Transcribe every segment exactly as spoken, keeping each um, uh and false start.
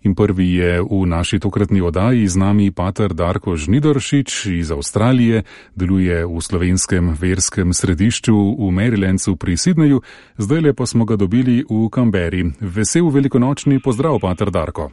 in prvi je v naši tokratni oddaji z nami pater Darko Žnidaršič iz Avstralije, deluje v slovenskem verskem središču v Marylandu pri Sydneyju, zdajle pa smo ga dobili v Canberri. Vesel velikonočni pozdrav, pater Darko.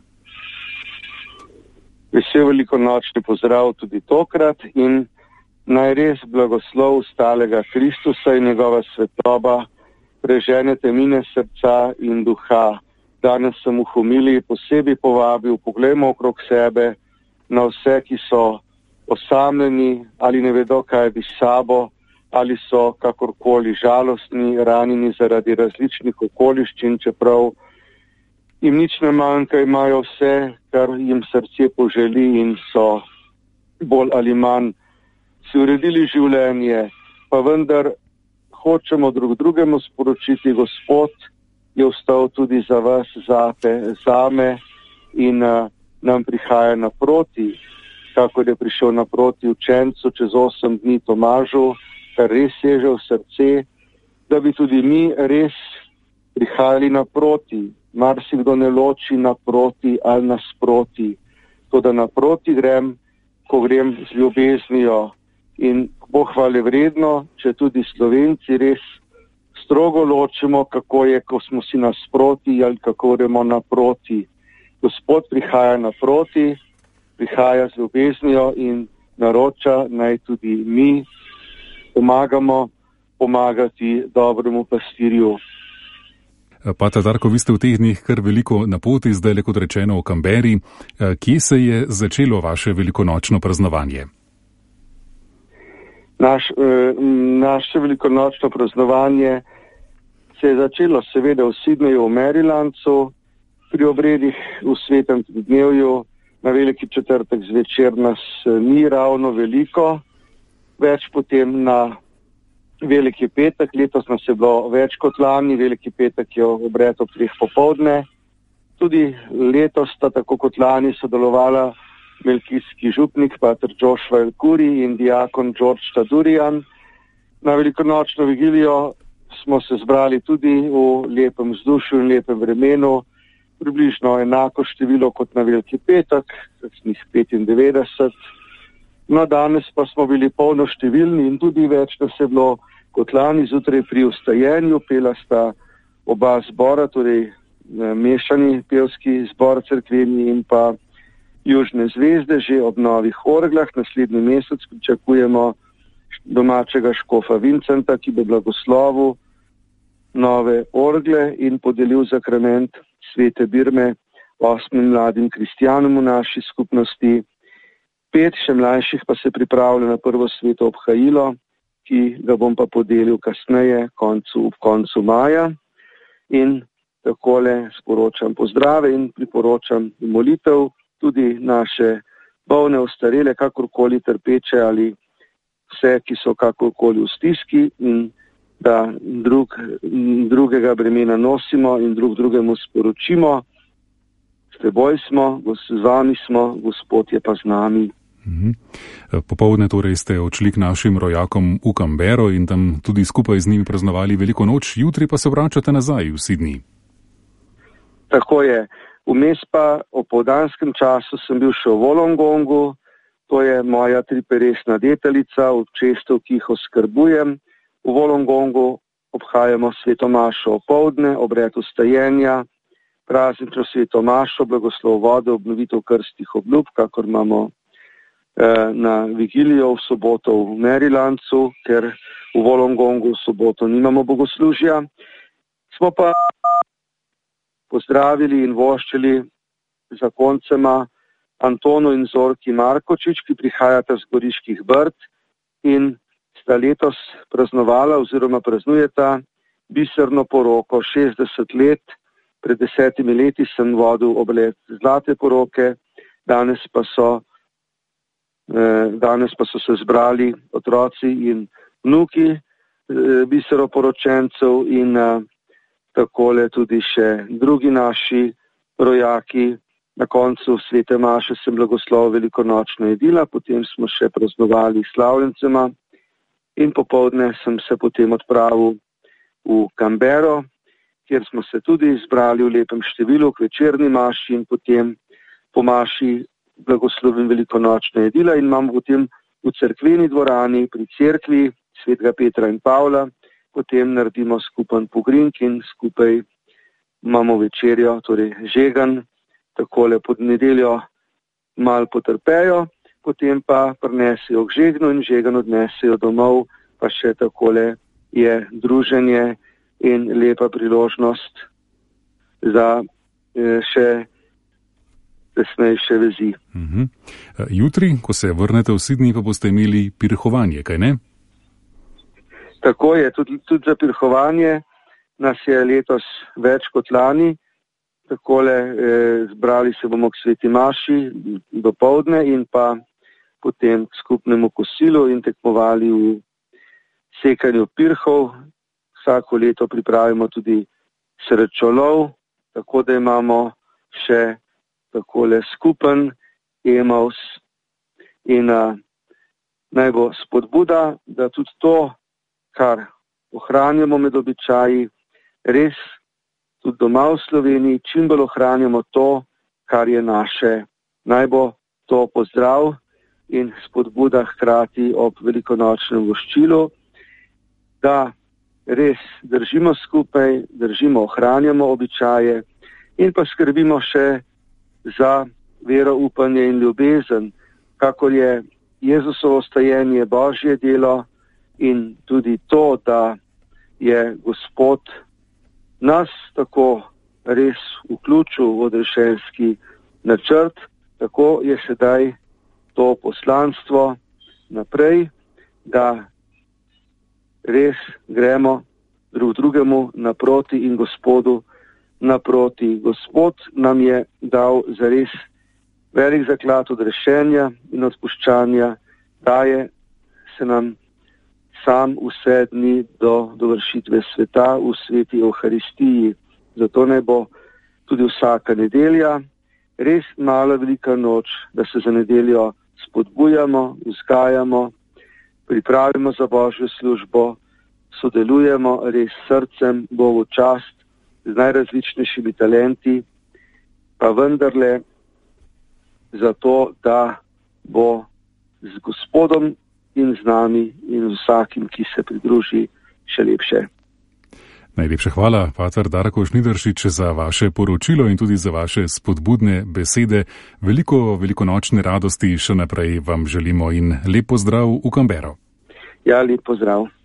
Vesel velikonočni pozdrav tudi tokrat in naj res blagoslov stalega Kristusa in njegova svetloba prežene temine srca in duha. Danes sem v homiliji posebej povabil, poglejmo okrog sebe na vse, ki so osamljeni ali ne vedo, kaj bi s sabo, ali so kakorkoli žalostni, ranjeni zaradi različnih okoliščin, čeprav jim nič ne manjka, imajo vse, kar jim srce poželi in so bolj ali manj si uredili življenje, pa vendar hočemo drug drugemu sporočiti, Gospod je vstal tudi za vas, zate, zame in uh, nam prihaja naproti, kakor je prišel naproti učencu čez osem dni Tomažu, kar res seže v srce, da bi tudi mi res prihajali naproti. Marsikdo ne loči naproti ali nasproti, to da naproti grem, ko grem z ljubeznijo. In bo hvale vredno, če tudi Slovenci res strogo ločimo, kako je, ko smo si nasproti ali kako gremo naproti. Gospod prihaja naproti, prihaja z ljubeznijo in naroča, naj tudi mi pomagamo pomagati dobremu pastirju. Pater Darko, vi ste v teh dneh kar veliko na poti, zdaj kot rečeno v Canberri. Kje se je začelo vaše velikonočno praznovanje? Naš, eh, naše velikonočno praznovanje se je začelo seveda v Sydneyju, v Marylandu, pri obredih v svetem dnevju. Na veliki četrtek zvečer nas ni ravno veliko, več potem na veliki petek. Letos nas je bilo več kot lani, veliki petek je obred ob treh popoldne. Tudi letos sta tako kot lani sodelovala melkijski župnik, pater Joshua El-Kuri in diakon George Tadurian. Na velikonočno vigilijo smo se zbrali tudi v lepem vzdušju in lepem vremenu, približno enako število kot na veliki petek, kakšnih petindevetdeset. No, danes pa smo bili polno številni in tudi več nas je bilo kot lani zjutraj pri vstajenju. Pela sta oba zbora, torej mešani pevski zbor cerkveni in pa Južne zvezde, že ob novih orglah. Naslednji mesec pričakujemo domačega škofa Vincenta, ki bo blagoslovil nove orgle in podelil zakrament svete birme osmim mladim kristjanom v naši skupnosti. Pet še mlajših pa se pripravlja na prvo sveto obhajilo, ki ga bom pa podelil kasneje, koncu, ob koncu maja. In takole sporočam pozdrave in priporočam molitev tudi naše bolne, ostarele, kakorkoli trpeče ali vse, ki so kakorkoli v stiski, in da drug, drugega bremena nosimo in drug drugemu sporočimo. S teboj smo, z vami smo, Gospod je pa z nami. Popoldne torej ste odšli k našim rojakom v Canberro in tam tudi skupaj z njimi praznovali veliko noč, jutri pa se vračate nazaj v Sydney. Tako je. Vmes pa v popoldanskem času sem bil še v Wollongongu, to je moja triperesna deteljica, v čestev, ki jih oskrbujem. V Wollongongu obhajamo sveto mašo opoldne, obred vstajenja, praznično sveto mašo, blagoslov vode, obnovitev krstnih obljub, kakor imamo eh, na vigilijo v soboto v Marylandu, ker v Wollongongu v soboto nimamo bogoslužja. Smo pa pozdravili in voščili zakoncema Antonu in Zorki Markočič, ki prihajata z Goriških Brd in sta letos praznovala oziroma praznujeta biserno poroko šestdeset let. Pred desetimi leti sem vodil obred zlate poroke, danes pa so, eh, danes pa so se zbrali otroci in vnuki eh, biseroporočencev in eh, takole tudi še drugi naši rojaki. Na koncu svete maše sem blagoslovil velikonočno jedila, potem smo še praznovali slavljencema in popoldne sem se potem odpravil v Canberro, kjer smo se tudi zbrali v lepem številu k večerni maši in potem po maši blagoslovim velikonočna jedila in imamo potem v cerkveni dvorani pri cerkvi svetega Petra in Pavla, potem naredimo skupen pogrink in skupaj imamo večerjo, torej žegan, takole pod nedeljo mal potrpejo, potem pa prinesejo k žegnu in žegan odnesejo domov, pa še takole je druženje in lepa priložnost za eh, še tesnejše vezi. Uh-huh. Jutri, ko se vrnete v Sydney, pa boste imeli pirhovanje, kaj ne? Tako je, tudi, tudi za pirhovanje nas je letos več kot lani. Takole eh, zbrali se bomo k sveti maši dopoldne in pa potem k skupnemu kosilu in tekmovali v sekanju pirhov. Vsako leto pripravimo tudi srečolov, tako da imamo še takole skupen emaus in a, naj bo spodbuda, da tudi to, kar ohranjamo med običaji, res tudi doma v Sloveniji, čim bolj ohranjamo to, kar je naše. Naj bo to pozdrav in spodbuda hkrati ob velikonočnem voščilu, da res držimo skupaj, držimo, ohranjamo običaje in pa skrbimo še za vero, upanje in ljubezen, kakor je Jezusovo stajenje Božje delo in tudi to, da je Gospod nas tako res vključil v odrešenski načrt, tako je sedaj to poslanstvo naprej, da res gremo drug drugemu naproti in Gospodu naproti. Gospod nam je dal zares velik zaklad odrešenja in odpuščanja, daje se nam sam vse dni do dovršitve sveta v sveti Evharistiji. Zato naj bo tudi vsaka nedelja res mala velika noč, da se za nedeljo spodbujamo, vzgajamo, pripravimo za Božjo službo, sodelujemo res srcem Bogu čast z najrazličnejšimi talenti, pa vendarle zato, da bo z Gospodom in z nami in vsakim, ki se pridruži, še lepše. Najlepša hvala, pater Darko Žnidaršič, za vaše poročilo in tudi za vaše spodbudne besede. Veliko velikonočne radosti še naprej vam želimo in lep pozdrav v Canberro. Ja, lep pozdrav.